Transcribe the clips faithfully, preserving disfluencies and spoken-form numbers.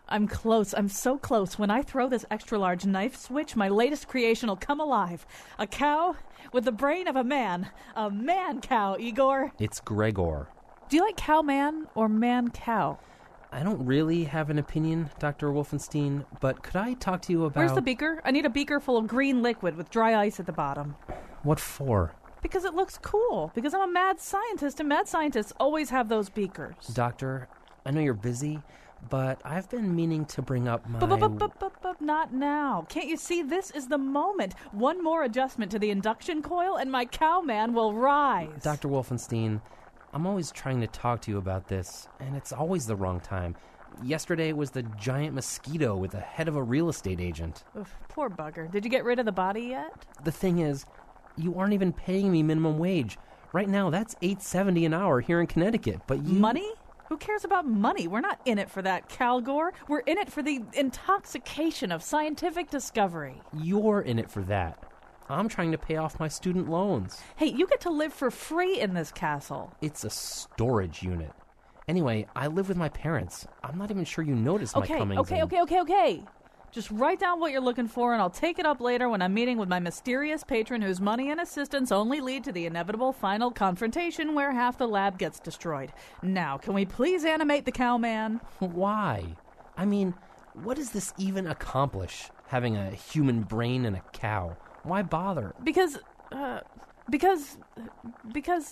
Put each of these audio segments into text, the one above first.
I'm close. I'm so close. When I throw this extra-large knife switch, my latest creation will come alive. A cow with the brain of a man. A man-cow, Igor. It's Gregor. Do you like cow-man or man-cow? I don't really have an opinion, Doctor Wolfenstein, but could I talk to you about... Where's the beaker? I need a beaker full of green liquid with dry ice at the bottom. What for? Because it looks cool. Because I'm a mad scientist, and mad scientists always have those beakers. Doctor, I know you're busy, but I've been meaning to bring up my... But not now. Can't you see? This is the moment. One more adjustment to the induction coil, and my cowman will rise. Doctor Wolfenstein, I'm always trying to talk to you about this, and it's always the wrong time. Yesterday was the giant mosquito with the head of a real estate agent. Oof, poor bugger. Did you get rid of the body yet? The thing is, you aren't even paying me minimum wage. Right now, that's eight seventy an hour here in Connecticut, but you... Money? Who cares about money? We're not in it for that, Calgor. We're in it for the intoxication of scientific discovery. You're in it for that. I'm trying to pay off my student loans. Hey, you get to live for free in this castle. It's a storage unit. Anyway, I live with my parents. I'm not even sure you noticed okay, my comings Okay, in. okay, okay, okay, okay. Just write down what you're looking for, and I'll take it up later when I'm meeting with my mysterious patron whose money and assistance only lead to the inevitable final confrontation where half the lab gets destroyed. Now, can we please animate the cowman? Why? I mean, what does this even accomplish, having a human brain and a cow? Why bother? Because, uh, because, because...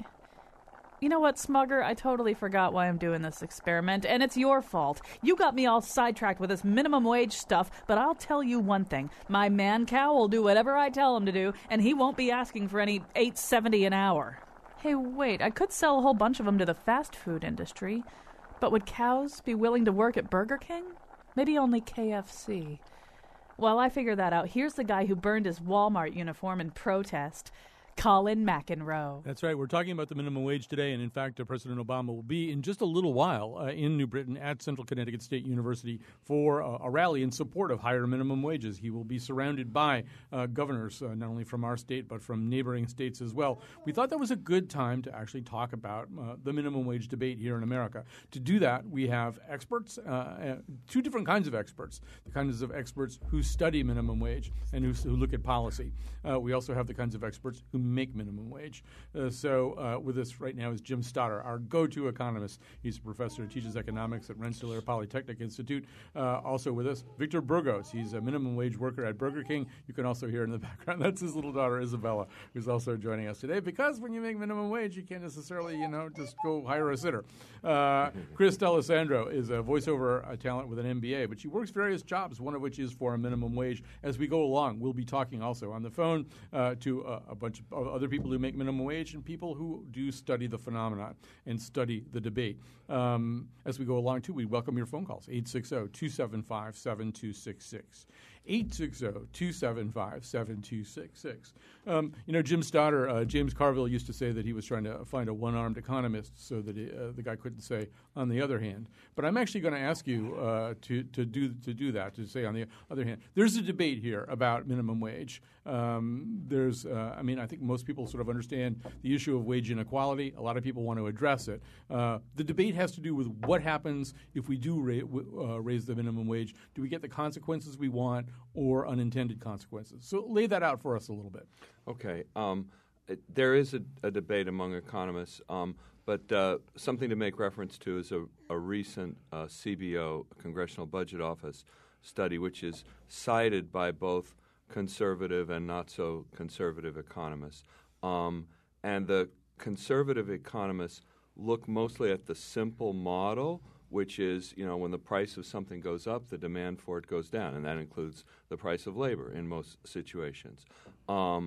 You know what, Smugger? I totally forgot why I'm doing this experiment, and it's your fault. You got me all sidetracked with this minimum wage stuff, but I'll tell you one thing. My man-cow will do whatever I tell him to do, and he won't be asking for any eight seventy an hour. Hey, wait, I could sell a whole bunch of them to the fast food industry, but would cows be willing to work at Burger King? Maybe only K F C. While I figure that out, here's the guy who burned his Walmart uniform in protest. Colin McEnroe. That's right. We're talking about the minimum wage today, and in fact, uh, President Obama will be in just a little while uh, in New Britain at Central Connecticut State University for uh, a rally in support of higher minimum wages. He will be surrounded by uh, governors, uh, not only from our state, but from neighboring states as well. We thought that was a good time to actually talk about uh, the minimum wage debate here in America. To do that, we have experts, uh, uh, two different kinds of experts, the kinds of experts who study minimum wage and who, who look at policy. Uh, we also have the kinds of experts who make minimum wage. Uh, so uh, with us right now is Jim Stoddard, our go-to economist. He's a professor who teaches economics at Rensselaer Polytechnic Institute. Uh, also with us, Victor Burgos. He's a minimum wage worker at Burger King. You can also hear in the background, that's his little daughter, Isabella, who's also joining us today. Because when you make minimum wage, you can't necessarily, you know, just go hire a sitter. Uh, Chris D'Alessandro is a voiceover uh, talent with an M B A, but she works various jobs, one of which is for a minimum wage. As we go along, we'll be talking also on the phone uh, to uh, a bunch of other people who make minimum wage and people who do study the phenomenon and study the debate. Um, as we go along, too, we welcome your phone calls, eight six zero, two seven five, seven two six six. eight six zero, two seven five, seven two six six. Um, you know, Jim Stoddard, uh, James Carville used to say that he was trying to find a one-armed economist so that he, uh, the guy couldn't say on the other hand. But I'm actually going to ask you uh, to, to, do, to do that, to say on the other hand. There's a debate here about minimum wage. Um, there's, uh, I mean, I think most people sort of understand the issue of wage inequality. A lot of people want to address it. Uh, the debate has to do with what happens if we do ra- uh, raise the minimum wage. Do we get the consequences we want or unintended consequences? So lay that out for us a little bit. Okay. Um, it, there is a, a debate among economists, um, but uh, something to make reference to is a, a recent uh, C B O, Congressional Budget Office, study, which is cited by both conservative and not so conservative economists. Um, and the conservative economists look mostly at the simple model, which is, you know, when the price of something goes up, the demand for it goes down, and that includes the price of labor in most situations. Um,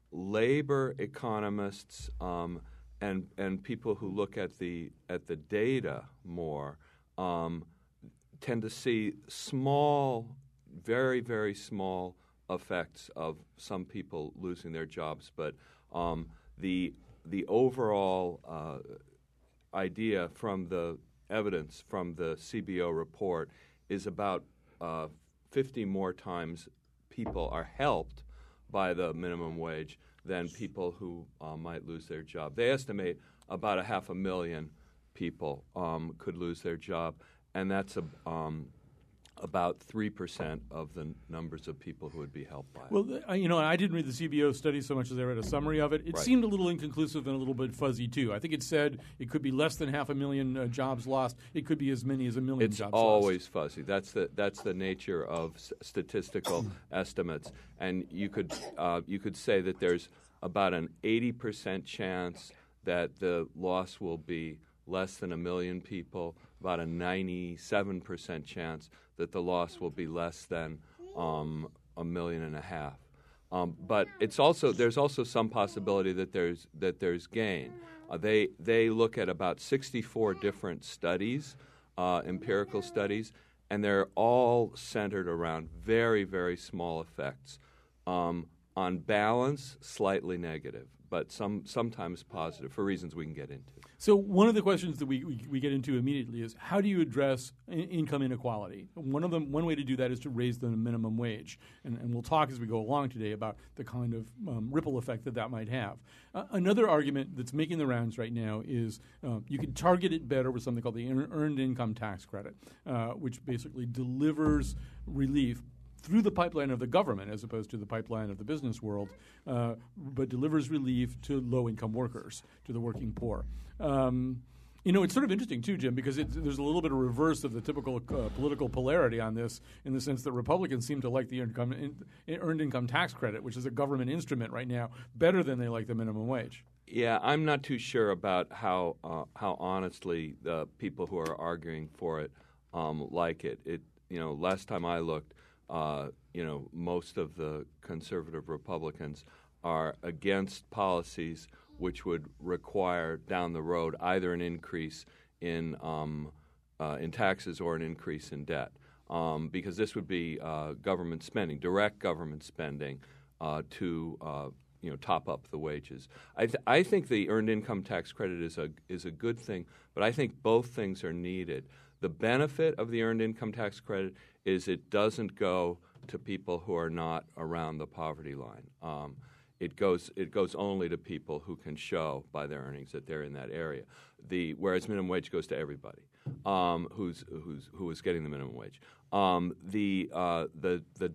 labor economists um, and and people who look at the at the data more um, tend to see small, very very small effects of some people losing their jobs, but um, the the overall uh, idea from the evidence from the C B O report is about uh, fifty more times people are helped by the minimum wage than people who uh, might lose their job. They estimate about a half a million people um, could lose their job, and that's a, um, about three percent of the n- numbers of people who would be helped by it. Well, uh, you know, I didn't read the C B O study so much as I read a summary of it. It Right. seemed a little inconclusive and a little bit fuzzy, too. I think it said it could be less than half a million uh, jobs lost. It could be as many as a million It's jobs always fuzzy. That's the that's the nature of s- statistical estimates, and you could uh, you could say that there's about an eighty percent chance that the loss will be less than a million people. About a ninety-seven percent chance that the loss will be less than um, a million and a half. Um, but it's also there's also some possibility that there's that there's gain. Uh, they they look at about sixty-four different studies, uh, empirical studies, and they're all centered around very very small effects. Um, on balance, slightly negative, but some sometimes positive for reasons we can get into. So one of the questions that we, we, we get into immediately is how do you address in- income inequality? One of them, one way to do that is to raise the minimum wage, and, and we'll talk as we go along today about the kind of um, ripple effect that that might have. Uh, another argument that's making the rounds right now is uh, you can target it better with something called the Earned Income Tax Credit, uh, which basically delivers relief through the pipeline of the government as opposed to the pipeline of the business world, uh, but delivers relief to low-income workers, to the working poor. Um, you know, it's sort of interesting, too, Jim, because it, there's a little bit of reverse of the typical uh, political polarity on this in the sense that Republicans seem to like the income, in, Earned Income Tax Credit, which is a government instrument right now, better than they like the minimum wage. Yeah, I'm not too sure about how uh, how honestly the people who are arguing for it um, like it. It you know, last time I looked, uh, you know, most of the conservative Republicans are against policies which would require down the road either an increase in um, uh, in taxes or an increase in debt, um, because this would be uh, government spending, direct government spending uh, to uh, you know top up the wages. I, th- I think the earned income tax credit is a is a good thing, but I think both things are needed. The benefit of the earned income tax credit is it doesn't go to people who are not around the poverty line. Um, It goes it goes only to people who can show by their earnings that they're in that area. The whereas minimum wage goes to everybody um, who's who's who is getting the minimum wage. Um, the uh, the the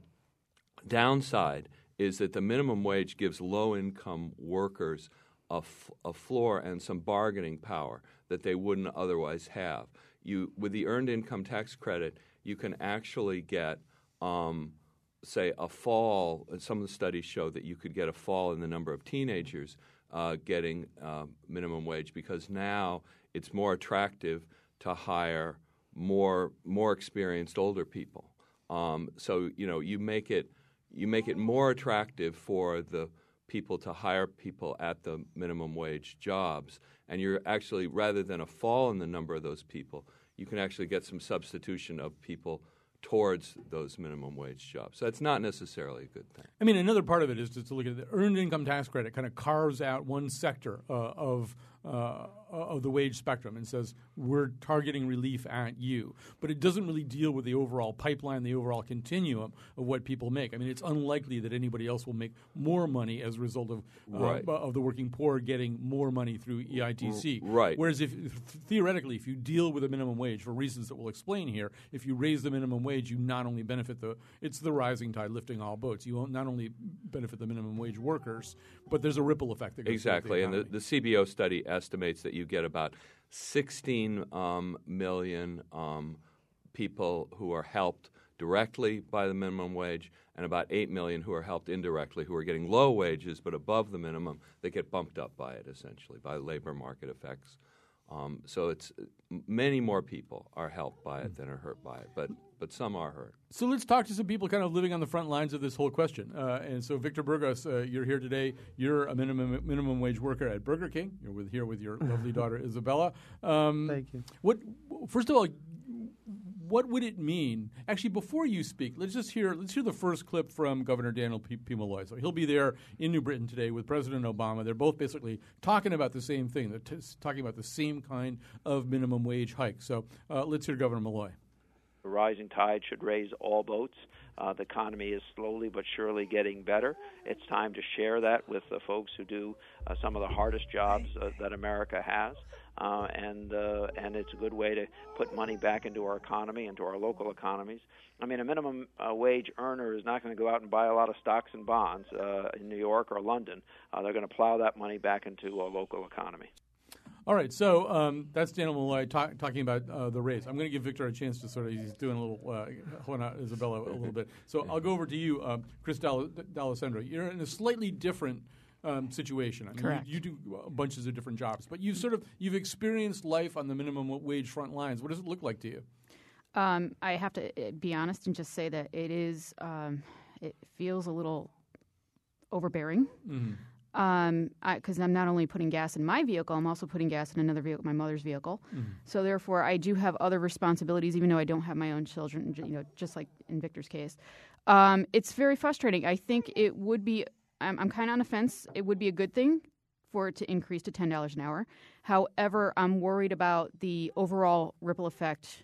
downside is that the minimum wage gives low income workers a, f- a floor and some bargaining power that they wouldn't otherwise have. You with the earned income tax credit, you can actually get um, say a fall, and some of the studies show that you could get a fall in the number of teenagers uh, getting uh, minimum wage because now it's more attractive to hire more more experienced older people. Um, so you know you make it you make it more attractive for the people to hire people at the minimum wage jobs, and you're actually rather than a fall in the number of those people, you can actually get some substitution of people towards those minimum wage jobs. So that's not necessarily a good thing. I mean, another part of it is just to look at the earned income tax credit kind of carves out one sector uh, of uh, of the wage spectrum and says we're targeting relief at you. But it doesn't really deal with the overall pipeline, the overall continuum of what people make. I mean, it's unlikely that anybody else will make more money as a result of uh, Right. of the working poor getting more money through E I T C. Right. Whereas if theoretically, if you deal with a minimum wage for reasons that we'll explain here, if you raise the minimum wage, you not only benefit the it's the rising tide lifting all boats. You won't not only benefit the minimum wage workers, but there's a ripple effect that goes Exactly, throughout and the the, economy. the C B O study estimates that you get about sixteen um, million um, people who are helped directly by the minimum wage and about eight million who are helped indirectly, who are getting low wages but above the minimum. They get bumped up by it, essentially, by labor market effects. Um, so it's many more people are helped by it than are hurt by it, but but some are hurt. So let's talk to some people kind of living on the front lines of this whole question. Uh, and so, Victor Burgos, uh, you're here today. You're a minimum minimum wage worker at Burger King. You're with here with your lovely daughter Isabella. Um, Thank you. What first of all, what would it mean? Actually, before you speak, let's just hear let's hear the first clip from Governor Daniel P. P. Malloy. So he'll be there in New Britain today with President Obama. They're both basically talking about the same thing. They're t- talking about the same kind of minimum wage hike. So uh, let's hear Governor Malloy. The rising tide should raise all boats. Uh, the economy is slowly but surely getting better. It's time to share that with the folks who do uh, some of the hardest jobs uh, that America has. uh, and uh, and it's a good way to put money back into our economy, into our local economies. I mean, a minimum uh, wage earner is not going to go out and buy a lot of stocks and bonds uh, in New York or London. Uh, they're going to plow that money back into a local economy. All right, so um, that's Daniel Malloy talk, talking about uh, the raise. I'm going to give Victor a chance to sort of, he's doing a little, uh, hold on, Isabella, a little bit. So I'll go over to you, um, Chris D'Al- D'Alessandro. You're in a slightly different um, situation. I mean, Correct. You, you do bunches of different jobs, but you've sort of, you've experienced life on the minimum wage front lines. What does it look like to you? Um, I have to uh, be honest and just say that it is, um, it feels a little overbearing. Mm-hmm. Um, because I'm not only putting gas in my vehicle, I'm also putting gas in another vehicle, my mother's vehicle. Mm-hmm. So therefore, I do have other responsibilities, even though I don't have my own children. You know, just like in Victor's case, um, it's very frustrating. I think it would be. I'm, I'm kind of on the fence. It would be a good thing for it to increase to ten dollars an hour. However, I'm worried about the overall ripple effect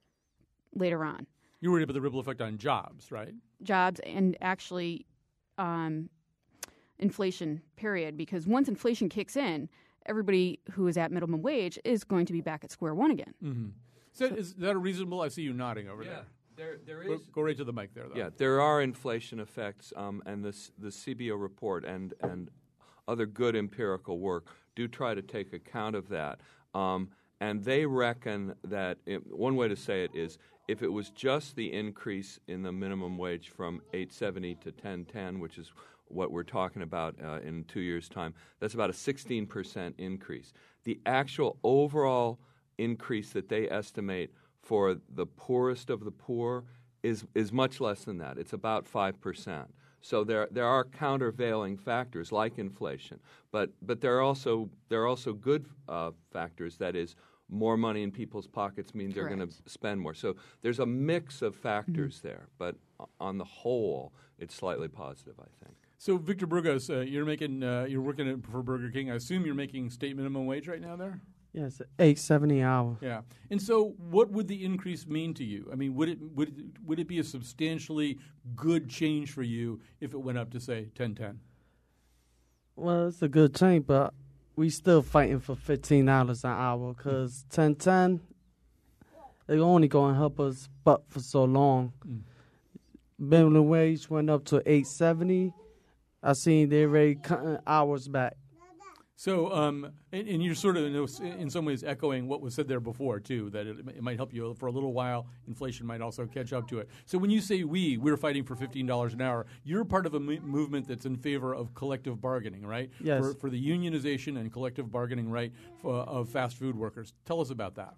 later on. You're worried about the ripple effect on jobs, right? Jobs and actually. Um, inflation, period, because once inflation kicks in, everybody who is at minimum wage is going to be back at square one again. Mm-hmm. So so, is that a reasonable? I see you nodding over yeah, there. there, there go, is. Go right to the mic there, though. Yeah, there are inflation effects, um, and this the C B O report and and other good empirical work do try to take account of that. Um, and they reckon that it, one way to say it is, if it was just the increase in the minimum wage from eight seventy to ten ten, which is what we're talking about uh, in two years' time, that's about a sixteen percent increase. The actual overall increase that they estimate for the poorest of the poor is is much less than that. It's about five percent. So there there are countervailing factors like inflation, but but there are also there are also good uh, factors. That is, more money in people's pockets mean they're going to spend more. So there's a mix of factors mm-hmm. there, but on the whole, it's slightly positive, I think. So, Victor Burgos, uh, you're making, uh, you're working for Burger King. I assume you're making state minimum wage right now there? Yes, eight seventy an hour. Yeah. And so, what would the increase mean to you? I mean, would it would it, would it be a substantially good change for you if it went up to say ten ten? Well, it's a good change, but we still fighting for fifteen dollars an hour because ten ten, they're only going to help us but for so long. Mm. Minimum wage went up to eight seventy. I seen they already cutting hours back. So, um, and, and you're sort of in, in some ways echoing what was said there before too, that it, it might help you for a little while. Inflation might also catch up to it. So, when you say we, we're fighting for fifteen dollars an hour, you're part of a mo- movement that's in favor of collective bargaining, right? Yes. For, for the unionization and collective bargaining right for, of fast food workers. Tell us about that.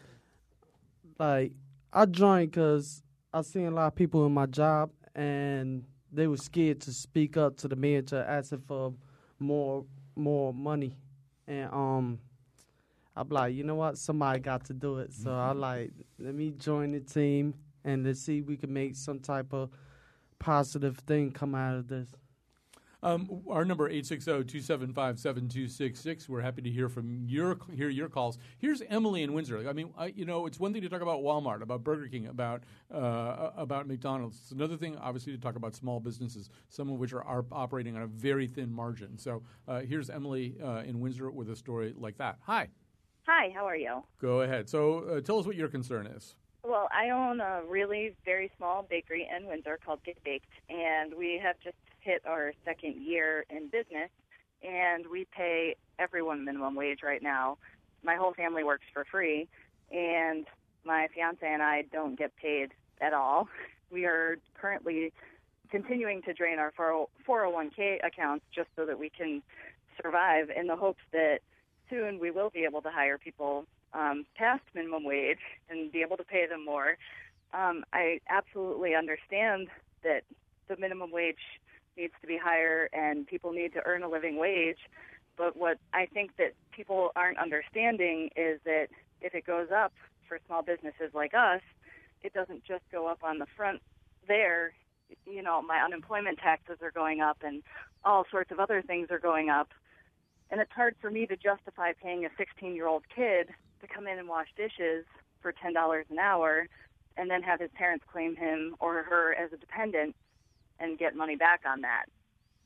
Like, I joined because I seen a lot of people in my job and they were scared to speak up to the manager asking for more more money. And um, I'm like, you know what? Somebody got to do it. So I like, let me join the team and let's see if we can make some type of positive thing come out of this. Um, our number eight six zero, two seven five, seven two six six. We're happy to hear from your hear your calls. Here's Emily in Windsor. I mean, I, you know, it's one thing to talk about Walmart, about Burger King, about uh, about McDonald's. It's another thing, obviously, to talk about small businesses, some of which are, are operating on a very thin margin. So uh, here's Emily uh, in Windsor with a story like that. Hi. Hi. How are you? Go ahead. So uh, tell us what your concern is. Well, I own a really very small bakery in Windsor called Get Baked, and we have just hit our second year in business, and we pay everyone minimum wage right now. My whole family works for free, and my fiance and I don't get paid at all. We are currently continuing to drain our four oh one k accounts just so that we can survive, in the hopes that soon we will be able to hire people um, past minimum wage and be able to pay them more. Um, I absolutely understand that the minimum wage needs to be higher and people need to earn a living wage. But what I think that people aren't understanding is that if it goes up for small businesses like us, it doesn't just go up on the front there. You know, my unemployment taxes are going up and all sorts of other things are going up. And it's hard for me to justify paying a sixteen-year-old kid to come in and wash dishes for ten dollars an hour and then have his parents claim him or her as a dependent and get money back on that.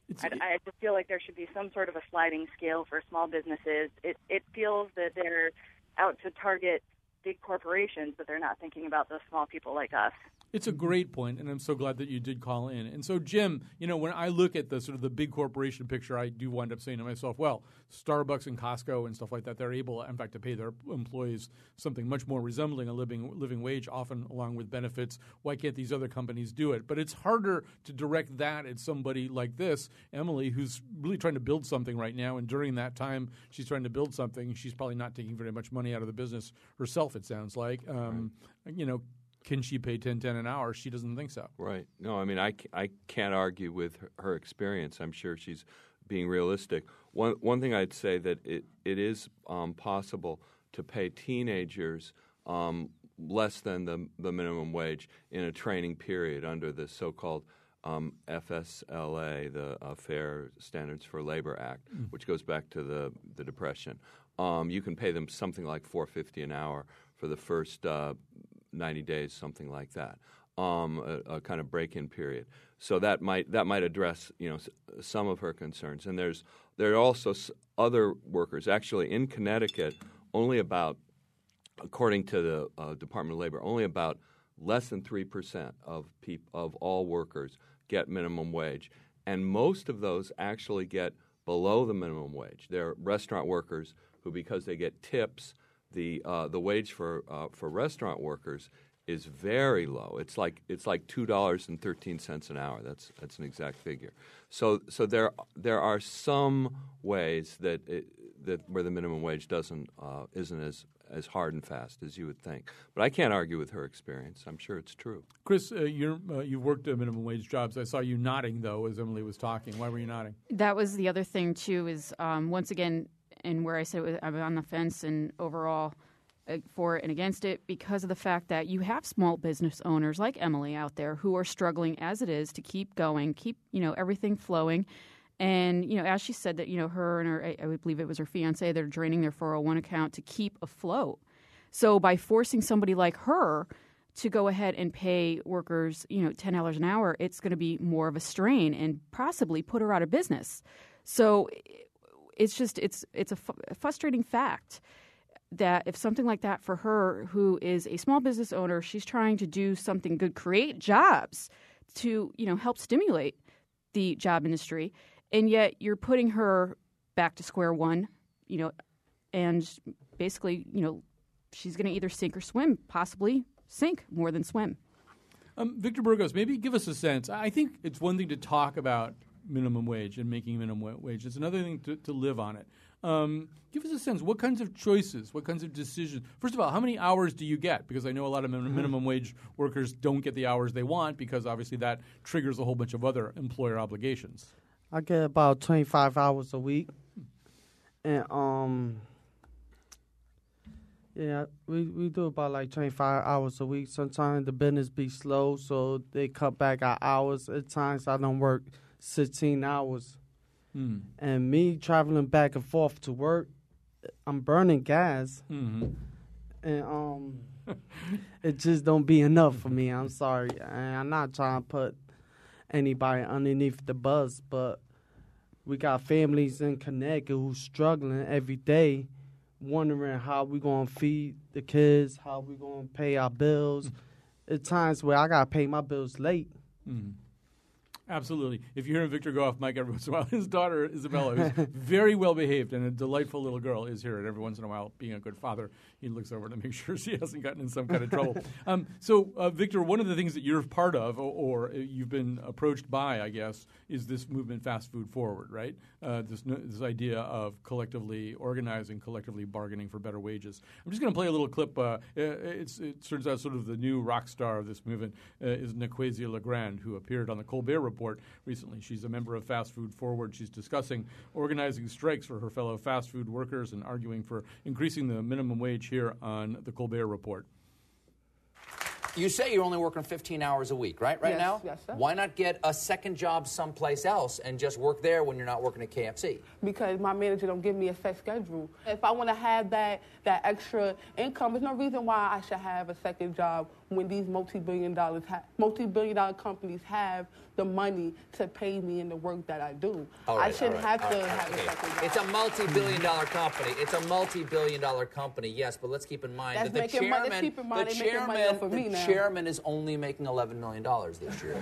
It's, I, I just feel like there should be some sort of a sliding scale for small businesses. It it feels that they're out to target big corporations, but they're not thinking about the small people like us. It's a great point, and I'm so glad that you did call in. And so, Jim, you know, when I look at the sort of the big corporation picture, I do wind up saying to myself, well, Starbucks and Costco and stuff like that, they're able, in fact, to pay their employees something much more resembling a living living wage, often along with benefits. Why can't these other companies do it? But it's harder to direct that at somebody like this, Emily, who's really trying to build something right now. And during that time she's trying to build something, she's probably not taking very much money out of the business herself, it sounds like. Um, right. You know, can she pay ten ten an hour? She doesn't think so. Right. No, I mean, I, I can't argue with her, her experience. I'm sure she's being realistic. One one thing I'd say that it, it is um, possible to pay teenagers um, less than the, the minimum wage in a training period under the so-called um, F S L A, the uh, Fair Standards for Labor Act, mm. which goes back to the, the Depression. Um, you can pay them something like four dollars and fifty cents an hour for the first uh, ninety days, something like that, um, a, a kind of break-in period. So that might that might address, you know, s- some of her concerns. And there's there are also s- other workers. Actually, in Connecticut, only about, according to the uh, Department of Labor, only about less than three percent of peop- of all workers get minimum wage, and most of those actually get below the minimum wage. They're restaurant workers who, because they get tips, the uh, the wage for uh, for restaurant workers is very low. It's like it's like two dollars and thirteen cents an hour. That's that's an exact figure. So so there there are some ways that it, that where the minimum wage doesn't uh, isn't as as hard and fast as you would think. But I can't argue with her experience. I'm sure it's true. Chris, uh, you're, uh, you've worked at minimum wage jobs. I saw you nodding, though, as Emily was talking. Why were you nodding? That was the other thing, too, is um, once again, and where I said it was, I'm on the fence and overall uh, for it and against it, because of the fact that you have small business owners like Emily out there who are struggling as it is to keep going, keep, you know, everything flowing. And, you know, as she said that, you know, her and her, I, I would believe it was her fiance, they're draining their four oh one account to keep afloat. So by forcing somebody like her to go ahead and pay workers, you know, ten dollars an hour, it's going to be more of a strain and possibly put her out of business. So it's just, it's it's a, fu- a frustrating fact that if something like that for her, who is a small business owner, she's trying to do something good, create jobs to, you know, help stimulate the job industry, and yet you're putting her back to square one, you know, and basically, you know, she's going to either sink or swim, possibly sink more than swim. Um, Victor Burgos, maybe give us a sense. I think it's one thing to talk about minimum wage and making minimum wage. It's another thing to, to live on it. Um, give us a sense. What kinds of choices, what kinds of decisions? First of all, how many hours do you get? Because I know a lot of min- minimum wage workers don't get the hours they want because obviously that triggers a whole bunch of other employer obligations. I get about twenty-five hours a week. And, um, yeah, we, we do about like twenty-five hours a week. Sometimes the business be slow, so they cut back our hours. At times I don't work sixteen hours. Hmm. And me traveling back and forth to work, I'm burning gas. Mm-hmm. And um, it just don't be enough for me. I'm sorry. And I'm not trying to put anybody underneath the bus, but we got families in Connecticut who's struggling every day, wondering how we going to feed the kids, how we going to pay our bills. At times where I got to pay my bills late. Mm-hmm. Absolutely. If you hear Victor go off mic every once in a while, his daughter, Isabella, who's very well behaved and a delightful little girl, is here. And every once in a while, being a good father, he looks over to make sure she hasn't gotten in some kind of trouble. Um, so, uh, Victor, one of the things that you're part of, or, or you've been approached by, I guess, is this movement Fast Food Forward, right? Uh, this, this idea of collectively organizing, collectively bargaining for better wages. I'm just going to play a little clip. Uh, it's, it turns out sort of the new rock star of this movement uh, is Nequasia Legrand, who appeared on the Colbert Report recently. She's a member of Fast Food Forward. She's discussing organizing strikes for her fellow fast food workers and arguing for increasing the minimum wage here on the Colbert Report. You say you're only working fifteen hours a week, right? Right yes, now? Yes, sir. Why not get a second job someplace else and just work there when you're not working at K F C? Because my manager don't give me a set schedule. If I want to have that that extra income, there's no reason why I should have a second job when these multi-billion dollars ha- multi-billion dollar companies have the money to pay me in the work that I do. All right, I shouldn't all right, have all to right, have okay. a second job. It's a multi-billion dollar company. It's a multi-billion dollar company, yes, but let's keep in mind That's that the making money- chairman, let's keep in mind the they're making money chairman, off of me the now. chairman is only making eleven million dollars this year.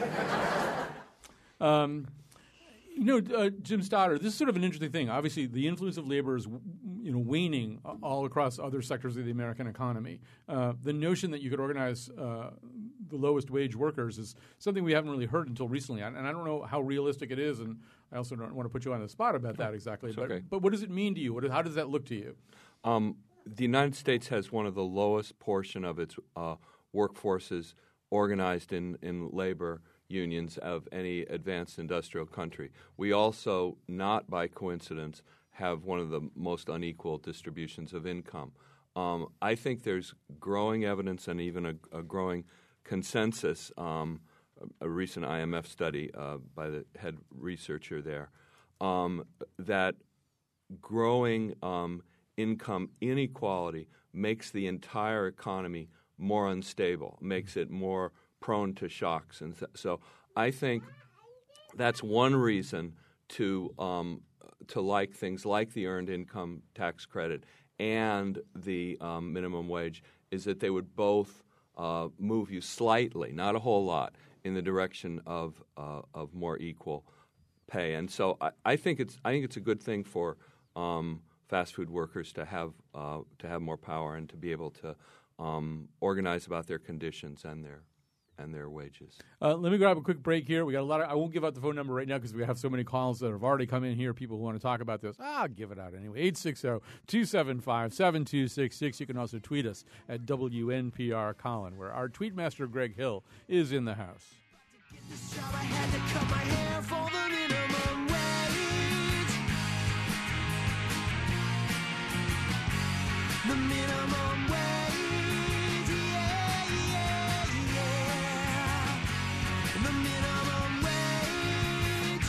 Um, you know, uh, Jim Stoddard, this is sort of an interesting thing. Obviously, the influence of labor is, you know, waning all across other sectors of the American economy. Uh, the notion that you could organize uh, the lowest wage workers is something we haven't really heard until recently, and I don't know how realistic it is, and I also don't want to put you on the spot about that exactly. It's But, okay. but what does it mean to you? What, how does that look to you? Um, the United States has one of the lowest portion of its uh, workforces organized in, in labor unions of any advanced industrial country. We also, not by coincidence, have one of the most unequal distributions of income. Um, I think there's growing evidence and even a, a growing consensus, um, a, a recent I M F study uh, by the head researcher there, um, that growing um, income inequality makes the entire economy more unstable, makes it more prone to shocks. And th- so I think that's one reason to um, to like things like the Earned Income Tax Credit and the um, minimum wage is that they would both uh, move you slightly, not a whole lot, in the direction of uh, of more equal pay. And so I, I think it's I think it's a good thing for um, fast food workers to have uh, to have more power and to be able to um, organize about their conditions and their and their wages. Uh, let me grab a quick break here. We got a lot of, I won't give out the phone number right now because we have so many calls that have already come in here, people who want to talk about this. Ah, I'll give it out anyway. eight six zero, two seven five, seven two six six. You can also tweet us at W N P R Colin, where our tweet master, Greg Hill, is in the house. The minimum wage, yeah, yeah, yeah. The minimum wage.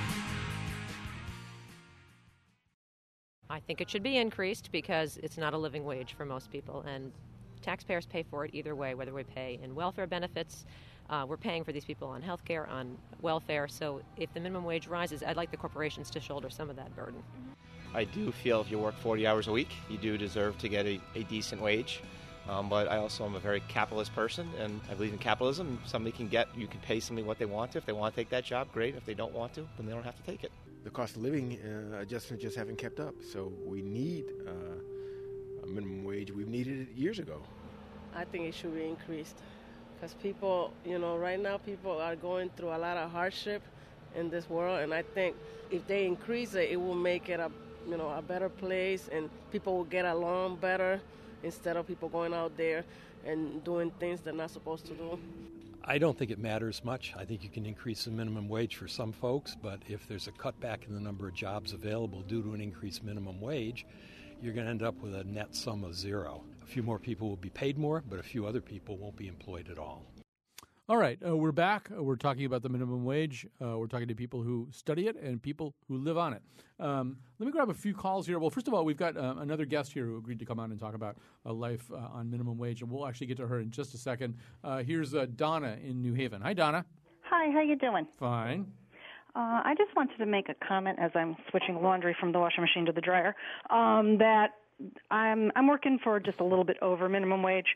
I think it should be increased because it's not a living wage for most people, and taxpayers pay for it either way, whether we pay in welfare benefits. Uh, we're paying for these people on health care, on welfare. So if the minimum wage rises, I'd like the corporations to shoulder some of that burden. I do feel if you work forty hours a week, you do deserve to get a, a decent wage. Um, but I also am a very capitalist person, and I believe in capitalism. Somebody can get, you can pay somebody what they want to. If they want to take that job, great. If they don't want to, then they don't have to take it. The cost of living uh, adjustments just haven't kept up. So we need uh, a minimum wage. We've needed it years ago. I think it should be increased because people, you know, right now people are going through a lot of hardship in this world, and I think if they increase it, it will make it a you know, a better place, and people will get along better instead of people going out there and doing things they're not supposed to do. I don't think it matters much. I think you can increase the minimum wage for some folks, but if there's a cutback in the number of jobs available due to an increased minimum wage, you're going to end up with a net sum of zero. A few more people will be paid more, but a few other people won't be employed at all. All right, uh, we're back. Uh, we're talking about the minimum wage. Uh, we're talking to people who study it and people who live on it. Um, let me grab a few calls here. Well, first of all, we've got uh, another guest here who agreed to come on and talk about uh, life uh, on minimum wage, and we'll actually get to her in just a second. Uh, here's uh, Donna in New Haven. Hi, Donna. Hi, how you doing? Fine. Uh, I just wanted to make a comment as I'm switching laundry from the washing machine to the dryer, um, that I'm I'm working for just a little bit over minimum wage,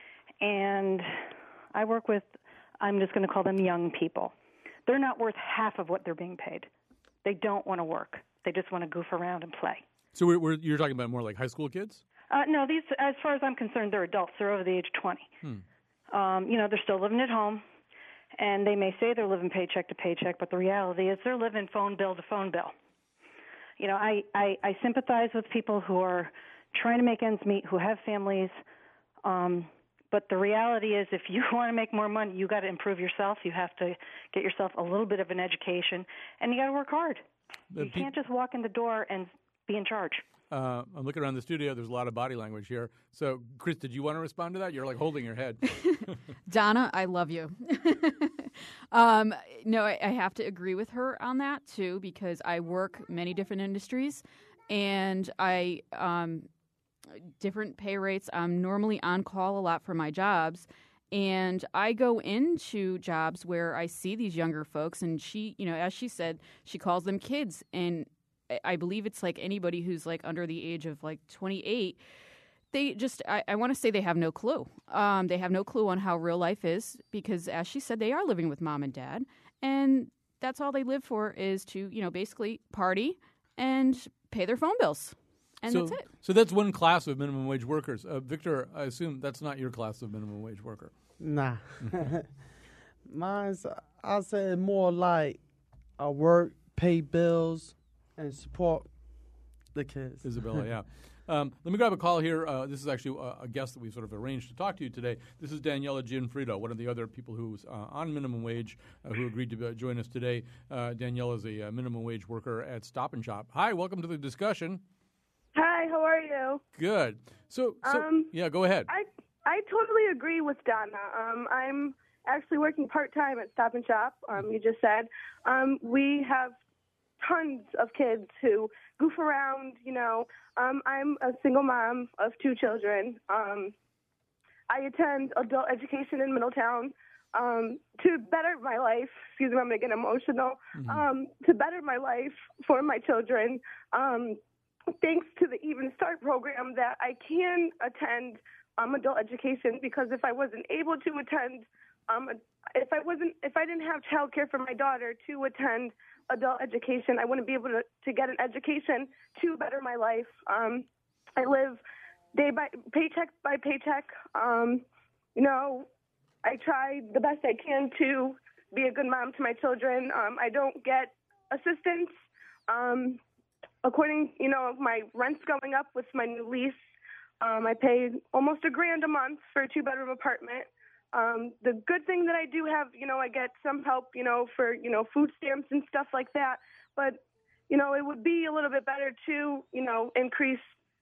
and I work with, I'm just going to call them young people. They're not worth half of what they're being paid. They don't want to work. They just want to goof around and play. So we're, we're, you're talking about more like high school kids? Uh, no, these, as far as I'm concerned, they're adults. They're over the age of twenty. Hmm. Um, you know, they're still living at home, and they may say they're living paycheck to paycheck, but the reality is they're living phone bill to phone bill. You know, I, I, I sympathize with people who are trying to make ends meet, who have families, um, but the reality is if you want to make more money, you got to improve yourself. You have to get yourself a little bit of an education, and you got to work hard. The you pe- can't just walk in the door and be in charge. Uh, I'm looking around the studio. There's a lot of body language here. So, Chris, did you want to respond to that? You're like holding your head. Donna, I love you. um, no, I, I have to agree with her on that, too, because I work many different industries, and I um, different pay rates. I'm normally on call a lot for my jobs, And I go into jobs where I see these younger folks, and she, you know, as she said, she calls them kids. And I- I believe it's like anybody who's like under the age of like twenty-eight. They just, I, I want to say they have no clue. Um, they have no clue on how real life is because, as she said, they are living with mom and dad. And that's all they live for is to, you know, basically party and pay their phone bills. And so, that's it. So that's one class of minimum wage workers. Uh, Victor, I assume that's not your class of minimum wage worker. Nah. Mine's, I say more like I work, pay bills, and support the kids. Isabella, yeah. Um, let me grab a call here. Uh, this is actually a, a guest that we've sort of arranged to talk to you today. This is Daniela Gianfrido, one of the other people who's uh, on minimum wage uh, who agreed to uh, join us today. Uh, Daniela is a uh, minimum wage worker at Stop and Shop. Hi, welcome to the discussion. Hi, how are you? Good. So, so Um, yeah, go ahead. I I totally agree with Donna. Um, I'm actually working part time at Stop and Shop. Um, you just said um, we have tons of kids who goof around. You know, um, I'm a single mom of two children. Um, I attend adult education in Middletown um, to better my life. Excuse me, I'm going to get emotional. Mhm. Um, to better my life for my children. Um, thanks to the Even Start program that I can attend um, adult education, because if I wasn't able to attend, um, if I wasn't, if I didn't have childcare for my daughter to attend adult education, I wouldn't be able to, to get an education to better my life. Um, I live day by paycheck by paycheck. Um, you know, I try the best I can to be a good mom to my children. Um, I don't get assistance. Um, according, you know, my rent's going up with my new lease. Um, I pay almost a grand a month for a two-bedroom apartment. Um, the good thing that I do have, you know, I get some help, you know, for, you know, food stamps and stuff like that. But, you know, it would be a little bit better to, you know, increase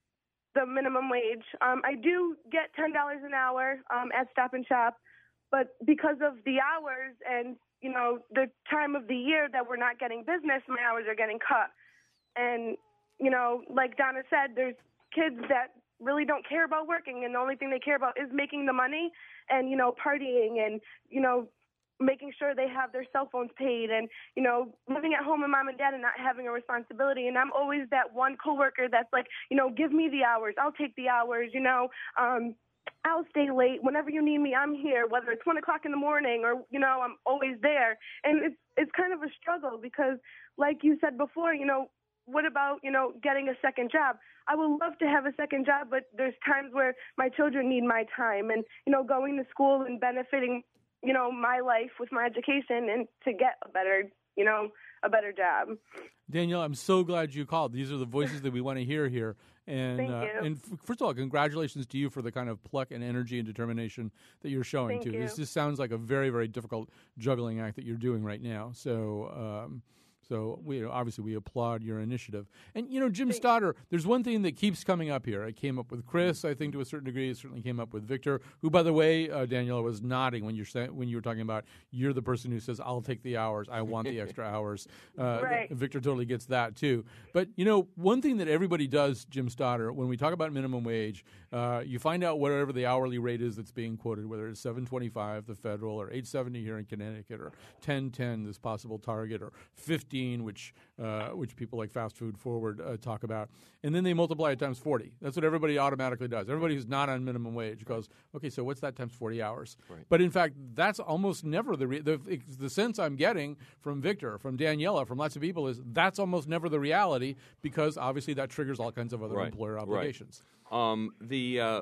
the minimum wage. Um, I do get ten dollars an hour um, at Stop and Shop, but because of the hours and, you know, the time of the year that we're not getting business, my hours are getting cut. And, you know, like Donna said, there's kids that really don't care about working, and the only thing they care about is making the money and, you know, partying and, you know, making sure they have their cell phones paid and, you know, living at home with mom and dad and not having a responsibility. And I'm always that one coworker that's like, you know, give me the hours. I'll take the hours, you know. Um, I'll stay late. Whenever you need me, I'm here, whether it's one o'clock in the morning or, you know, I'm always there. And it's, it's kind of a struggle because, like you said before, you know, what about, you know, getting a second job? I would love to have a second job, but there's times where my children need my time and, you know, going to school and benefiting, you know, my life with my education and to get a better, you know, a better job. Danielle, I'm so glad you called. These are the voices that we want to hear here. And, Thank uh, you. and f- first of all, congratulations to you for the kind of pluck and energy and determination that you're showing, Thank too. you. This just sounds like a very, very difficult juggling act that you're doing right now. So, um, So we obviously we applaud your initiative. And you know, Jim Stoddard, there's one thing that keeps coming up here. It came up with Chris, I think, to a certain degree. It certainly came up with Victor, who, by the way, uh, Daniela was nodding when you're say, when you were talking about you're the person who says, "I'll take the hours. I want the extra hours." Uh, Right. Victor totally gets that too. But you know, one thing that everybody does, Jim Stoddard, when we talk about minimum wage, uh, you find out whatever the hourly rate is that's being quoted, whether it's seven twenty-five, the federal, or eight seventy here in Connecticut, or ten ten, this possible target, or fifteen, which Uh, which people like Fast Food Forward uh, talk about. And then they multiply it times forty. That's what everybody automatically does. Everybody who's not on minimum wage goes, okay, so what's that times forty hours? Right. But in fact, that's almost never the, re- the the sense I'm getting from Victor, from Daniela, from lots of people is that's almost never the reality because obviously that triggers all kinds of other Right, employer right. obligations. Um, the uh,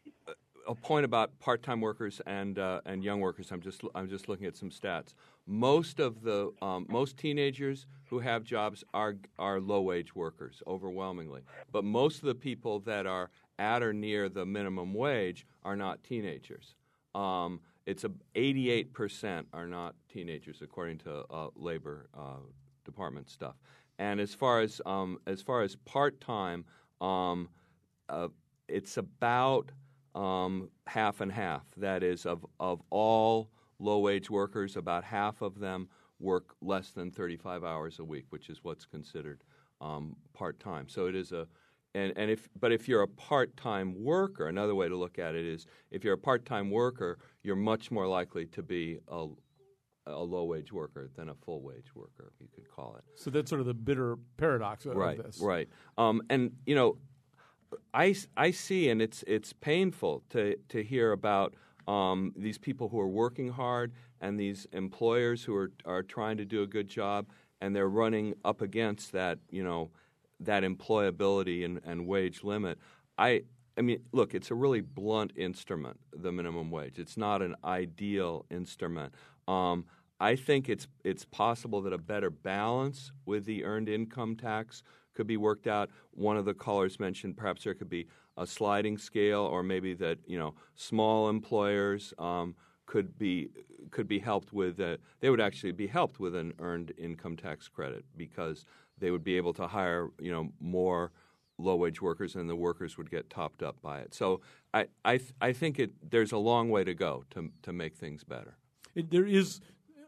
a point about part-time workers and uh, and young workers. I'm just I'm just looking at some stats. Most of the um, most teenagers who have jobs are are low-wage workers, overwhelmingly. But most of the people that are at or near the minimum wage are not teenagers. Um, it's a eighty-eight percent are not teenagers, according to uh, Labor uh, Department stuff. And as far as um, as far as part-time, um, uh, it's about um, half and half. That is, of of all low-wage workers, about half of them work less than thirty-five hours a week, which is what's considered um, part-time. So it is a and and if but if you're a part-time worker, another way to look at it is if you're a part-time worker, you're much more likely to be a a low-wage worker than a full-wage worker, you could call it. So that's sort of the bitter paradox of right, this. Right, um, and you know, I, I see, and it's it's painful to to hear about um, these people who are working hard and these employers who are are trying to do a good job, and they're running up against that, you know, that employability and, and wage limit. I I mean, look, it's a really blunt instrument, the minimum wage. It's not an ideal instrument. Um, I think it's it's possible that a better balance with the earned income tax could be worked out. One of the callers mentioned perhaps there could be a sliding scale, or maybe that, you know, small employers um, could be could be helped with uh, they would actually be helped with an earned income tax credit, because they would be able to hire, you know, more low-wage workers, and the workers would get topped up by it. So I I, th- I think it there's a long way to go to to make things better. It, there is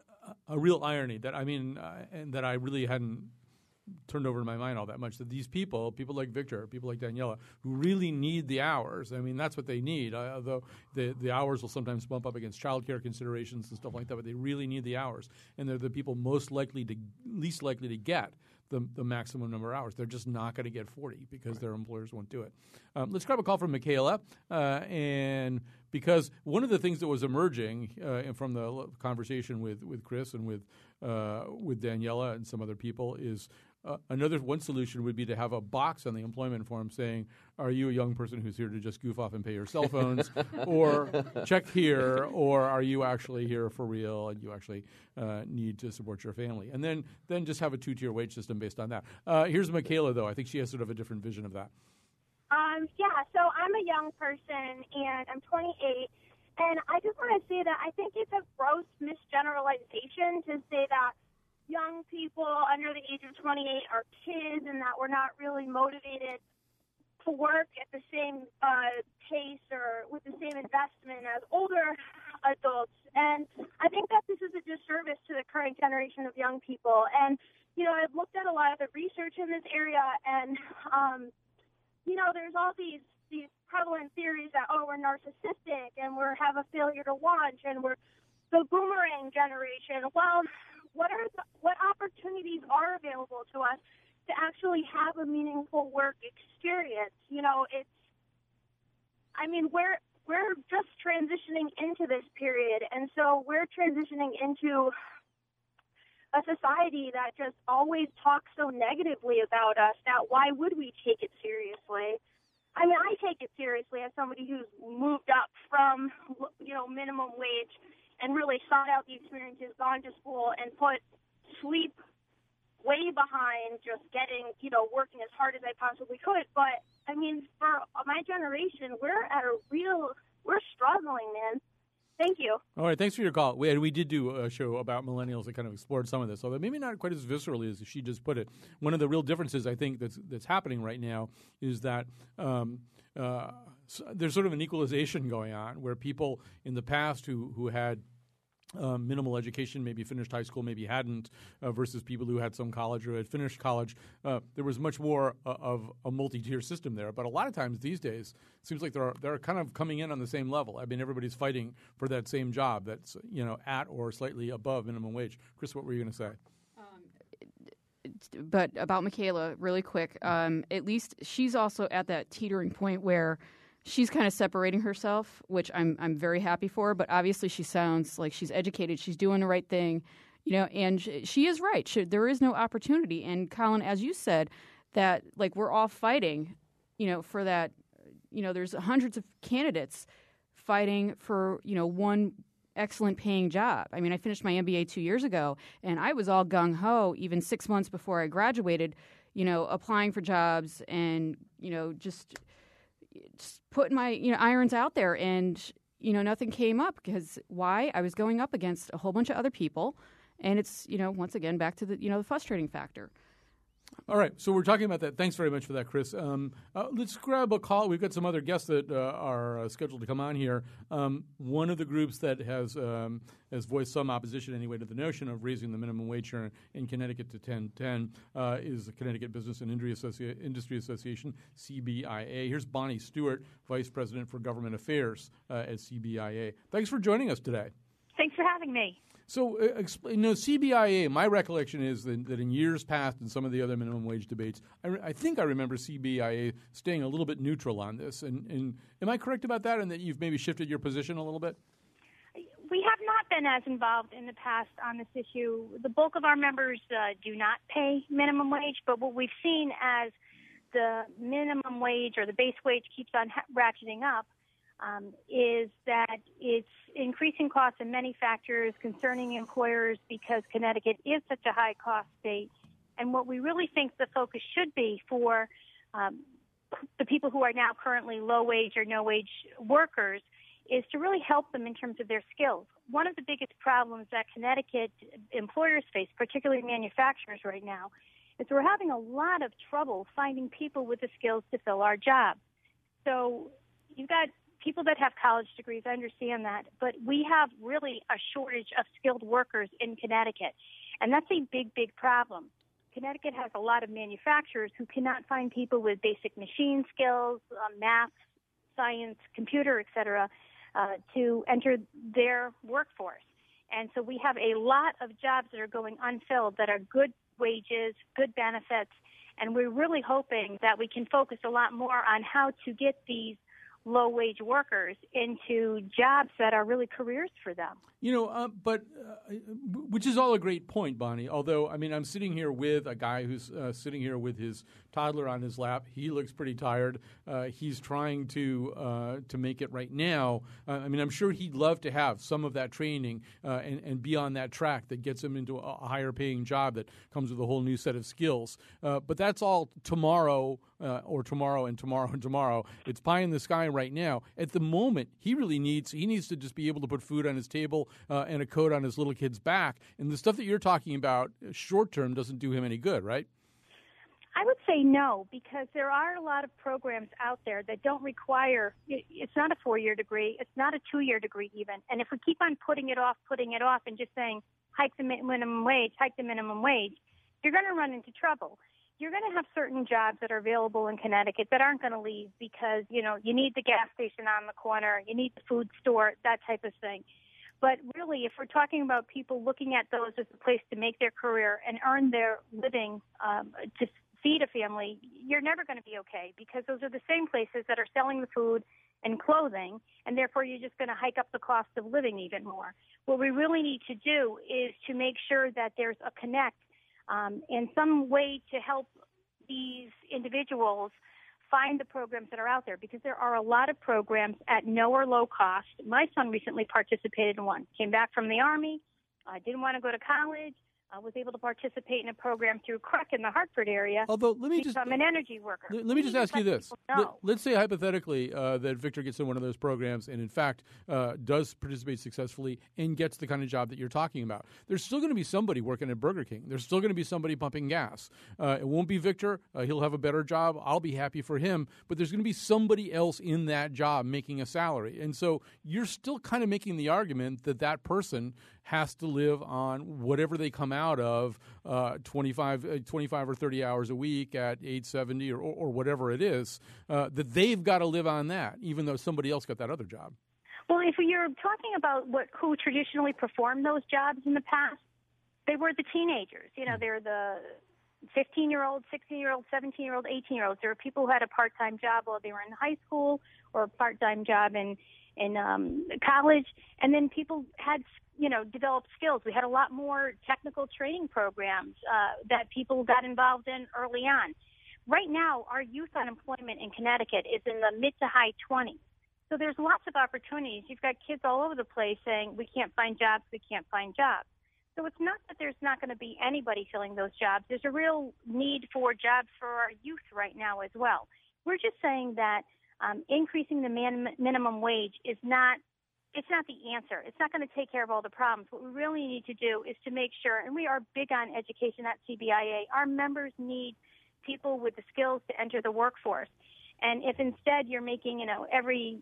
a real irony that I mean, uh, and that I really hadn't turned over in my mind all that much, that these people, people like Victor, people like Daniela, who really need the hours. I mean, that's what they need. Uh, although the the hours will sometimes bump up against childcare considerations and stuff like that, but they really need the hours, and they're the people most likely to, least likely to get the the maximum number of hours. They're just not going to get forty because right. their employers won't do it. Um, let's grab a call from Michaela, uh, and because one of the things that was emerging uh, from the conversation with, with Chris and with uh, with Daniela and some other people is uh, another one solution would be to have a box on the employment form saying, "Are you a young person who's here to just goof off and pay your cell phones, or check here, or are you actually here for real and you actually uh, need to support your family?" And then then just have a two-tier wage system based on that. Uh, here's Michaela, though. I think she has sort of a different vision of that. Um, yeah, so I'm a young person, and I'm twenty-eight, and I just want to say that I think it's a gross misgeneralization to say that young people under the age of twenty-eight are kids and that we're not really motivated to work at the same uh, pace or with the same investment as older adults. And I think that this is a disservice to the current generation of young people. And, you know, I've looked at a lot of the research in this area, and um, you know, there's all these these prevalent theories that, oh, we're narcissistic and we have a failure to launch and we're the boomerang generation. Well, what are the, what opportunities are available to us to actually have a meaningful work experience? You know, it's, I mean, we're we're just transitioning into this period, and so we're transitioning into a society that just always talks so negatively about us that why would we take it seriously? I mean, I take it seriously as somebody who's moved up from, you know, minimum wage and really sought out the experiences, gone to school, and put sleep way behind just getting, you know, working as hard as I possibly could. But, I mean, for my generation, we're at a real, we're struggling, man. Thank you. All right, thanks for your call. We, and we did do a show about millennials that kind of explored some of this, although maybe not quite as viscerally as she just put it. One of the real differences I think that's that's happening right now is that um, uh, so there's sort of an equalization going on where people in the past who who had Um, minimal education, maybe finished high school, maybe hadn't, uh, versus people who had some college or had finished college. Uh, there was much more uh, of a multi-tier system there. But a lot of times these days, it seems like they're they're kind of coming in on the same level. I mean, everybody's fighting for that same job that's, you know, at or slightly above minimum wage. Chris, what were you going to say? But about Michaela, really quick, um, at least she's also at that teetering point where she's kind of separating herself, which I'm I'm very happy for. But obviously, she sounds like she's educated. She's doing the right thing, you know. And she, she is right. She, there is no opportunity. And Colin, as you said, that like we're all fighting, you know, for that. You know, there's hundreds of candidates fighting for, you know, one excellent paying job. I mean, I finished my M B A two years ago, and I was all gung ho even six months before I graduated. You know, applying for jobs and you know just. Just putting my you know irons out there, and you know nothing came up because why? I was going up against a whole bunch of other people, and it's you know once again back to the you know the frustrating factor. All right, so we're talking about that. Thanks very much for that, Chris. Um, uh, let's grab a call. We've got some other guests that uh, are uh, scheduled to come on here. Um, one of the groups that has um, has voiced some opposition anyway to the notion of raising the minimum wage here in Connecticut to ten ten uh, is the Connecticut Business and Industry, Associ- Industry Association, C B I A. Here's Bonnie Stewart, Vice President for Government Affairs uh, at C B I A. Thanks for joining us today. Thanks for having me. So, uh, explain, you know, C B I A, my recollection is that, that in years past in some of the other minimum wage debates, I, re- I think I remember C B I A staying a little bit neutral on this. And, and am I correct about that, and that you've maybe shifted your position a little bit? We have not been as involved in the past on this issue. The bulk of our members uh, do not pay minimum wage, but what we've seen as the minimum wage or the base wage keeps on ha- ratcheting up, Um, is that it's increasing costs in many factors concerning employers because Connecticut is such a high-cost state. And what we really think the focus should be for um, the people who are now currently low-wage or no-wage workers is to really help them in terms of their skills. One of the biggest problems that Connecticut employers face, particularly manufacturers right now, is we're having a lot of trouble finding people with the skills to fill our jobs. So you've got people that have college degrees, I understand that, but we have really a shortage of skilled workers in Connecticut, and that's a big, big problem. Connecticut has a lot of manufacturers who cannot find people with basic machine skills, uh, math, science, computer, et cetera, uh, to enter their workforce. And so we have a lot of jobs that are going unfilled that are good wages, good benefits, and we're really hoping that we can focus a lot more on how to get these low-wage workers into jobs that are really careers for them. You know, uh, but uh, which is all a great point, Bonnie. Although, I mean, I'm sitting here with a guy who's uh, sitting here with his toddler on his lap. He looks pretty tired. Uh, he's trying to uh, to make it right now. Uh, I mean, I'm sure he'd love to have some of that training uh, and, and be on that track that gets him into a higher-paying job that comes with a whole new set of skills. Uh, but that's all tomorrow uh, or tomorrow and tomorrow and tomorrow. It's pie in the sky right now. At the moment, he really needs he needs to just be able to put food on his table uh, and a coat on his little kid's back. And the stuff that you're talking about short term doesn't do him any good, right? I would say no, because there are a lot of programs out there that don't require, it's not a four-year degree, it's not a two-year degree even. And if we keep on putting it off, putting it off, and just saying, hike the minimum wage, hike the minimum wage, you're going to run into trouble. You're going to have certain jobs that are available in Connecticut that aren't going to leave because, you know, you need the gas station on the corner, you need the food store, that type of thing. But really, if we're talking about people looking at those as a place to make their career and earn their living um, to feed a family, you're never going to be okay because those are the same places that are selling the food and clothing, and therefore you're just going to hike up the cost of living even more. What we really need to do is to make sure that there's a connect um, and some way to help these individuals find the programs that are out there, because there are a lot of programs at no or low cost. My son recently participated in one, came back from the Army, uh, didn't want to go to college, I was able to participate in a program through C R E C in the Hartford area. Although, let me just become an energy worker. Let, let me just ask you this: let, let's say hypothetically uh, that Victor gets in one of those programs and, in fact, uh, does participate successfully and gets the kind of job that you're talking about. There's still going to be somebody working at Burger King. There's still going to be somebody pumping gas. Uh, it won't be Victor. Uh, he'll have a better job. I'll be happy for him. But there's going to be somebody else in that job making a salary, and so you're still kind of making the argument that that person has to live on whatever they come out of, uh, twenty-five, uh, twenty-five or thirty hours a week at eight seventy or, or, or whatever it is, uh, that they've got to live on that, even though somebody else got that other job. Well, if you're talking about what who traditionally performed those jobs in the past, they were the teenagers. You know, they're the fifteen-year-olds, sixteen-year-olds, seventeen-year-olds, eighteen-year-olds. There were people who had a part-time job while they were in high school or a part-time job in, in um, college, and then people had you know, develop skills. We had a lot more technical training programs uh, that people got involved in early on. Right now, our youth unemployment in Connecticut is in the mid to high twenties. So there's lots of opportunities. You've got kids all over the place saying, we can't find jobs, we can't find jobs. So it's not that there's not going to be anybody filling those jobs. There's a real need for jobs for our youth right now as well. We're just saying that um, increasing the man- minimum wage is not it's not the answer. It's not going to take care of all the problems. What we really need to do is to make sure, and we are big on education at C B I A, our members need people with the skills to enter the workforce. And if instead you're making, you know, every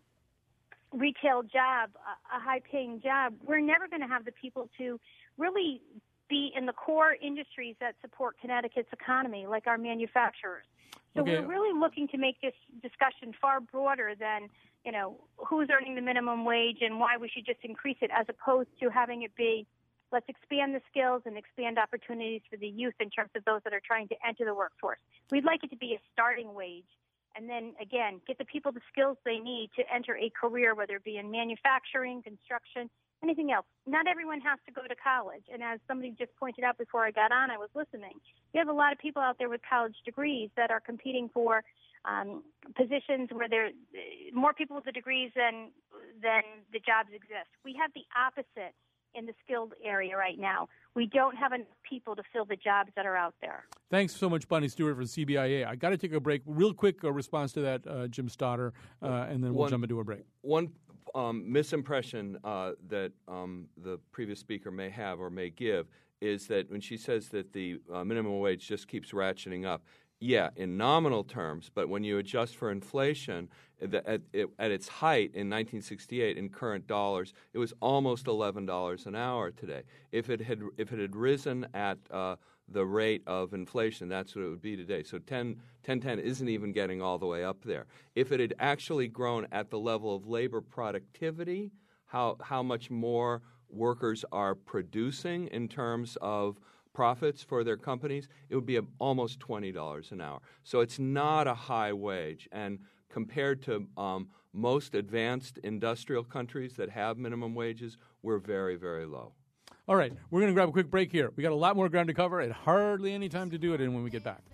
retail job a, a high-paying job, we're never going to have the people to really be in the core industries that support Connecticut's economy, like our manufacturers. So Okay. we're really looking to make this discussion far broader than, you know, who's earning the minimum wage and why we should just increase it, as opposed to having it be, let's expand the skills and expand opportunities for the youth in terms of those that are trying to enter the workforce. We'd like it to be a starting wage, and then, again, get the people the skills they need to enter a career, whether it be in manufacturing, construction, anything else. Not everyone has to go to college. And as somebody just pointed out before I got on, I was listening. We have a lot of people out there with college degrees that are competing for um, positions where there more people with the degrees than than the jobs exist. We have the opposite in the skilled area right now. We don't have enough people to fill the jobs that are out there. Thanks so much, Bonnie Stewart from C B I A. I got to take a break. Real quick uh, response to that, uh, Jim Stoddard, uh, and then we'll One- jump into a break. One um, misimpression uh, that um, the previous speaker may have or may give is that when she says that the uh, minimum wage just keeps ratcheting up, yeah, in nominal terms, but when you adjust for inflation, the, at, it, at its height in nineteen sixty-eight in current dollars, it was almost eleven dollars an hour today. If it had if it had risen at uh, the rate of inflation, that's what it would be today. So ten ten isn't even getting all the way up there. If it had actually grown at the level of labor productivity, how how much more workers are producing in terms of profits for their companies, it would be a, almost twenty dollars an hour. So it's not a high wage. And compared to um, most advanced industrial countries that have minimum wages, we're very, very low. All right, we're going to grab a quick break here. We got a lot more ground to cover and hardly any time to do it in when we get back.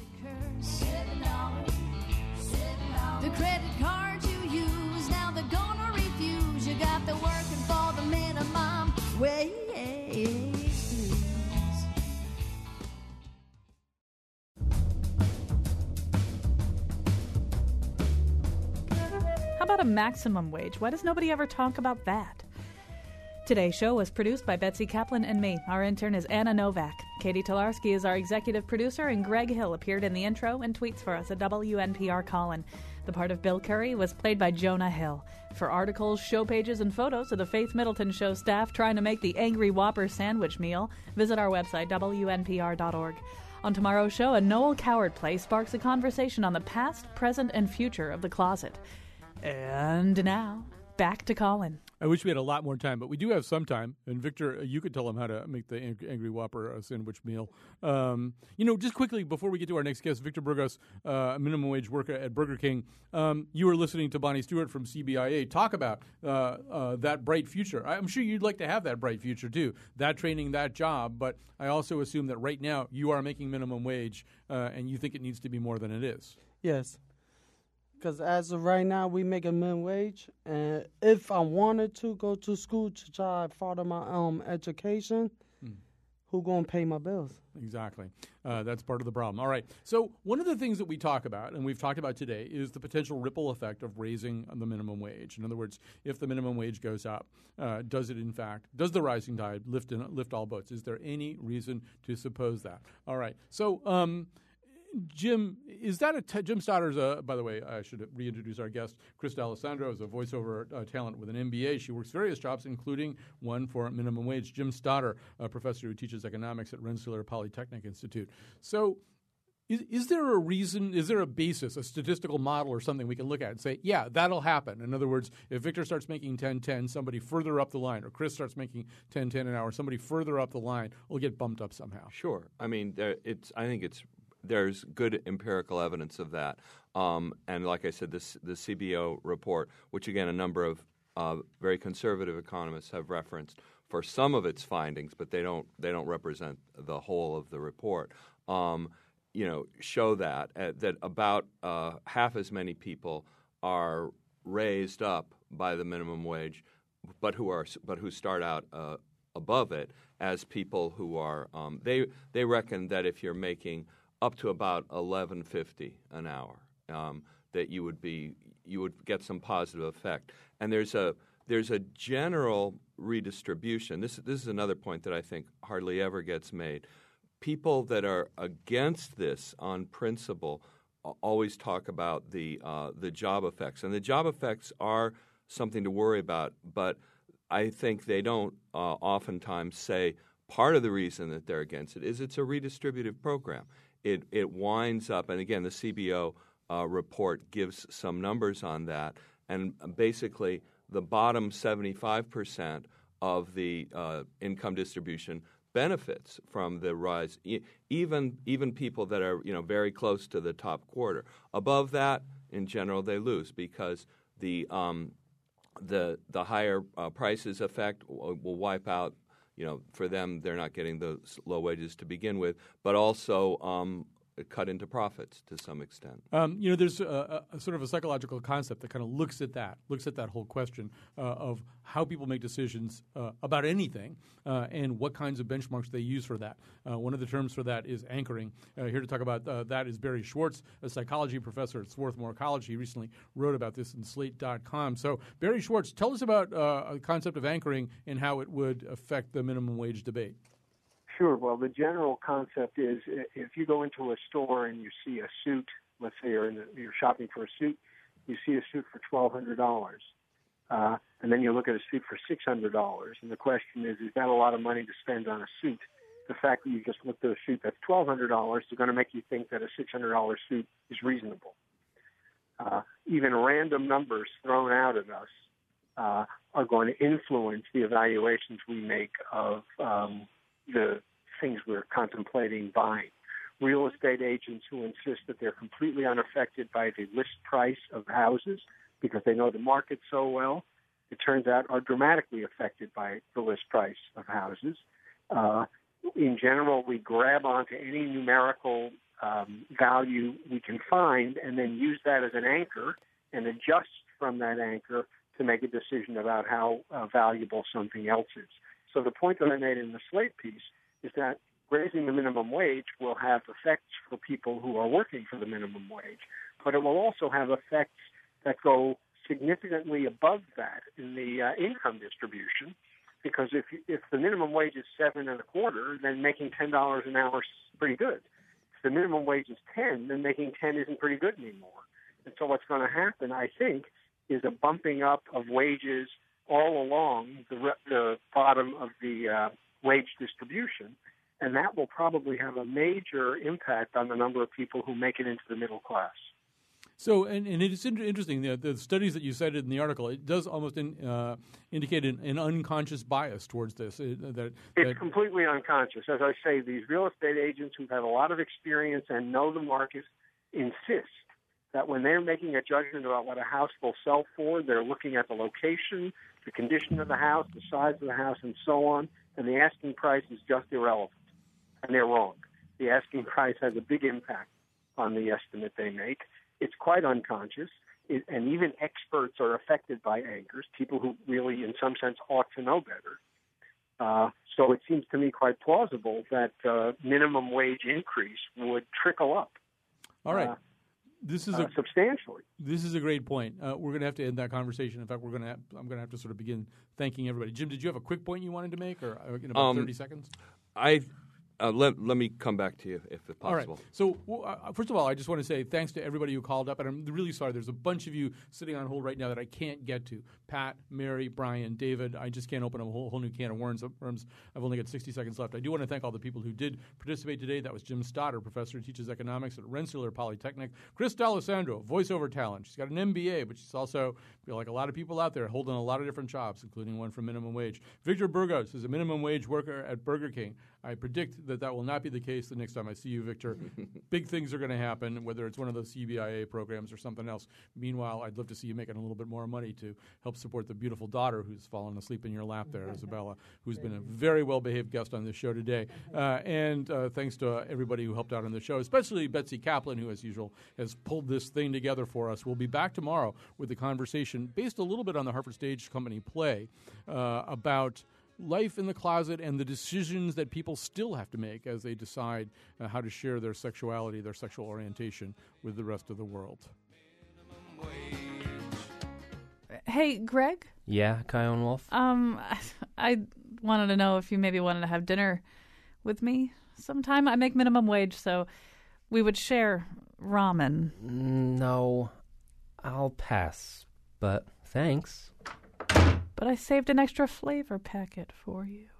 The credit cards you use, now they're gonna refuse. You got the working for the minimum wage. How about a maximum wage? Why does nobody ever talk about that? Today's show was produced by Betsy Kaplan and me. Our intern is Anna Novak. Katie Tolarski is our executive producer, and Greg Hill appeared in the intro and tweets for us at W N P R Colin. The part of Bill Curry was played by Jonah Hill. For articles, show pages, and photos of the Faith Middleton Show staff trying to make the Angry Whopper sandwich meal, visit our website, W N P R dot org. On tomorrow's show, a Noel Coward play sparks a conversation on the past, present, and future of the closet. And now, back to Colin. I wish we had a lot more time, but we do have some time. And Victor, uh, you could tell them how to make the Ang- Angry Whopper uh, sandwich meal. Um, you know, just quickly before we get to our next guest, Victor Burgos, uh, a minimum wage worker at Burger King. Um, you were listening to Bonnie Stewart from C B I A talk about uh, uh, that bright future. I'm sure you'd like to have that bright future too, that training, that job. But I also assume that right now you are making minimum wage, uh, and you think it needs to be more than it is. Yes. Because as of right now, we make a minimum wage, and if I wanted to go to school to try to further my um education, Hmm. who gonna pay my bills? Exactly. Uh, that's part of the problem. All right. So one of the things that we talk about, and we've talked about today, is the potential ripple effect of raising the minimum wage. In other words, if the minimum wage goes up, uh, does it in fact, does the rising tide lift in, lift all boats? Is there any reason to suppose that? All right. So, um, Jim, is that a t- Jim Stoddard's a, by the way, I should reintroduce our guest. Chris D'Alessandro is a voiceover uh, talent with an M B A. She works various jobs, including one for minimum wage. Jim Stoddard, a professor who teaches economics at Rensselaer Polytechnic Institute. So is, is there a reason, is there a basis, a statistical model or something we can look at and say, yeah, that'll happen? In other words, if Victor starts making ten ten, somebody further up the line, or Chris starts making ten ten an hour, somebody further up the line will get bumped up somehow. Sure. I mean, there, it's. I think it's there's good empirical evidence of that. Um, and like I said, this the C B O report, which again a number of uh, very conservative economists have referenced for some of its findings, but they don't they don't represent the whole of the report. Um, you know, show that uh, that about uh, half as many people are raised up by the minimum wage, but who are but who start out uh, above it as people who are um, they they reckon that if you're making up to about eleven fifty an hour, um, that you would be you would get some positive effect. And there's a there's a general redistribution. This this is another point that I think hardly ever gets made. People that are against this on principle always talk about the uh, the job effects, and the job effects are something to worry about. But I think they don't uh, oftentimes say part of the reason that they're against it is it's a redistributive program. It it winds up, and again, the C B O uh, report gives some numbers on that, and basically the bottom seventy-five percent of the uh, income distribution benefits from the rise, e- even even people that are you know very close to the top quarter. Above that, in general, they lose because the um, the the higher uh, prices effect will, will wipe out. You know, for them, they're not getting those low wages to begin with, but also um, cut into profits to some extent. Um, you know, there's a, a sort of a psychological concept that kind of looks at that, looks at that whole question uh, of how people make decisions uh, about anything uh, and what kinds of benchmarks they use for that. Uh, one of the terms for that is anchoring. Uh, here to talk about uh, that is Barry Schwartz, a psychology professor at Swarthmore College. He recently wrote about this in Slate dot com. So, Barry Schwartz, tell us about uh, a concept of anchoring and how it would affect the minimum wage debate. Sure. Well, the general concept is if you go into a store and you see a suit, let's say you're, in the, you're shopping for a suit, you see a suit for twelve hundred dollars, uh, and then you look at a suit for six hundred dollars, and the question is, is that a lot of money to spend on a suit? The fact that you just looked at a suit that's twelve hundred dollars is going to make you think that a six hundred dollars suit is reasonable. Uh, even random numbers thrown out at us uh, are going to influence the evaluations we make of um, the things we're contemplating buying. Real estate agents who insist that they're completely unaffected by the list price of houses because they know the market so well, it turns out are dramatically affected by the list price of houses. Uh, in general, we grab onto any numerical um, value we can find and then use that as an anchor and adjust from that anchor to make a decision about how uh, valuable something else is. So the point that I made in the Slate piece is that raising the minimum wage will have effects for people who are working for the minimum wage, but it will also have effects that go significantly above that in the uh, income distribution, because if if the minimum wage is seven and a quarter, then making ten dollars an hour is pretty good. If the minimum wage is ten, then making ten isn't pretty good anymore. And so what's going to happen, I think, is a bumping up of wages all along the, re- the bottom of the uh, wage distribution, and that will probably have a major impact on the number of people who make it into the middle class. So, and, and it's in- interesting, the, the studies that you cited in the article, it does almost in, uh, indicate an, an unconscious bias towards this. It, that, it's that completely unconscious. As I say, these real estate agents who've had a lot of experience and know the market insist that when they're making a judgment about what a house will sell for, they're looking at the location, the condition of the house, the size of the house, and so on, and the asking price is just irrelevant. And they're wrong. The asking price has a big impact on the estimate they make. It's quite unconscious, it, and even experts are affected by anchors, people who really, in some sense, ought to know better. Uh, so it seems to me quite plausible that uh, minimum wage increase would trickle up. All right. Uh, This is uh, a, substantially. This is a great point. Uh, we're going to have to end that conversation. In fact, we're going to. Have, I'm going to have to sort of begin thanking everybody. Jim, did you have a quick point you wanted to make, or uh, in about um, thirty seconds? I uh, let let me come back to you if it's All right. possible. So, well, uh, first of all, I just want to say thanks to everybody who called up, and I'm really sorry. There's a bunch of you sitting on hold right now that I can't get to. Pat, Mary, Brian, David. I just can't open a whole, whole new can of worms. I've only got sixty seconds left. I do want to thank all the people who did participate today. That was Jim Stoddard, professor who teaches economics at Rensselaer Polytechnic. Chris D'Alessandro, voiceover talent. She's got an M B A, but she's also, like a lot of people out there, holding a lot of different jobs, including one for minimum wage. Victor Burgos is a minimum wage worker at Burger King. I predict that that will not be the case the next time I see you, Victor. Big things are going to happen, whether it's one of those C B I A programs or something else. Meanwhile, I'd love to see you making a little bit more money to help support the beautiful daughter who's fallen asleep in your lap there, Isabella, who's been a very well-behaved guest on this show today. Uh, and uh, thanks to uh, everybody who helped out on the show, especially Betsy Kaplan, who, as usual, has pulled this thing together for us. We'll be back tomorrow with a conversation based a little bit on the Hartford Stage Company play uh, about life in the closet and the decisions that people still have to make as they decide uh, how to share their sexuality, their sexual orientation with the rest of the world. Hey, Greg? Yeah, Kyone Wolf? Um, I wanted to know if you maybe wanted to have dinner with me sometime. I make minimum wage, so we would share ramen. No, I'll pass, but thanks. But I saved an extra flavor packet for you.